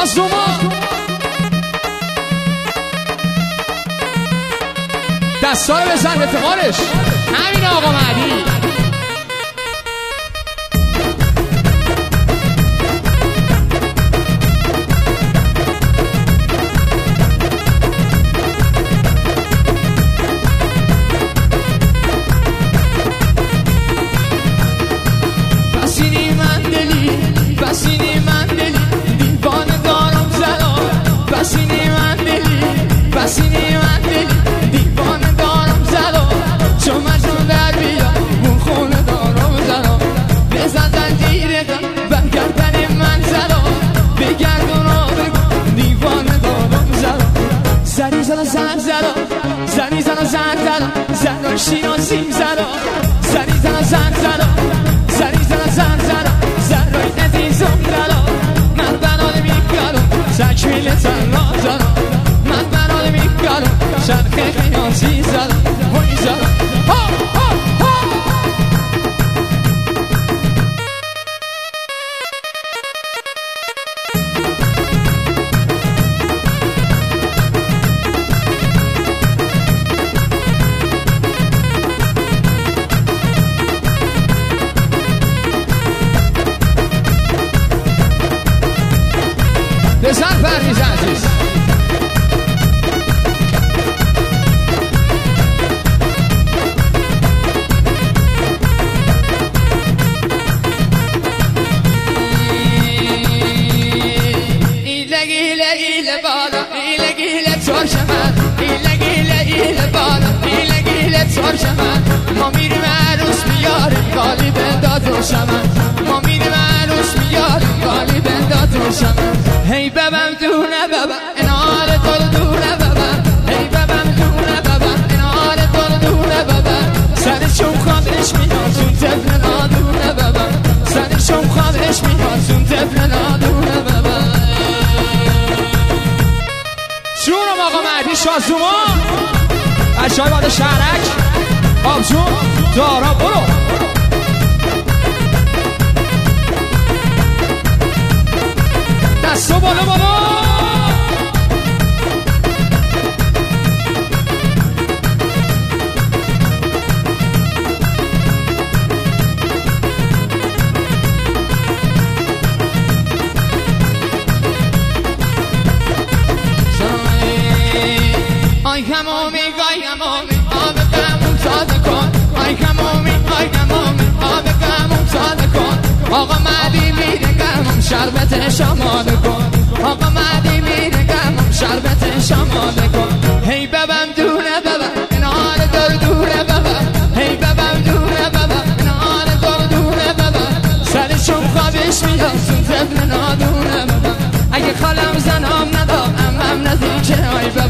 شازومان دستا رو بزن رفقارش همین آقا مهدی بسینی من دلی دیوانه دارم زدا بسینی من دلی دیوانه دارم زدا چون مجنون در بیا اون خونه دارم زدا بزن زنجیره برگردن من زدا بگردون آبگو دیوانه دارم زدا زنی زدا زن زدا زنی زدا زن زدا زن شیناسیم زدا زنی زدا زن زدا زنی زدا زن زدا زرای عزیزم زدا من بناده میگرم تکمیل تنها زدا من بناده میگرم شرخ خیانسی زدا وی زدا بزن پرویز عزیز ایله بالا ایله ترشمن ایله بالا ایله ترشمن ما میریم عروس میاریم قالی بنداد روشمن ما میریم عروس میاریم قالی بنداد روشمن هی ببم دونه ببم انار دل دونه ببم هی ببم دونه ببم انار دل دونه ببم سرشون خواهش میاد چون طفل نادونه ببم سرشون خواهش میاد چون طفل نادونه ببم جونم آقا مهدی شازومان بچه‌های باد شهرک آبجون دارا برو دستو بالا بالا آی کمامی آب گمون ساده کن آی کمامی آب گمون ساده کن آقا مهدی میره گمون شربت شماله کن آقا مهدی میره گمون شربت شماله کن هی ببم دونه ببم انار دل دوره ببم هی ببم دونه ببم انار دل دوره ببم سرشون خوابش میاد چون طفل نادونه ببم اگه خالم زنم ندام هم نزدیکه آی ببم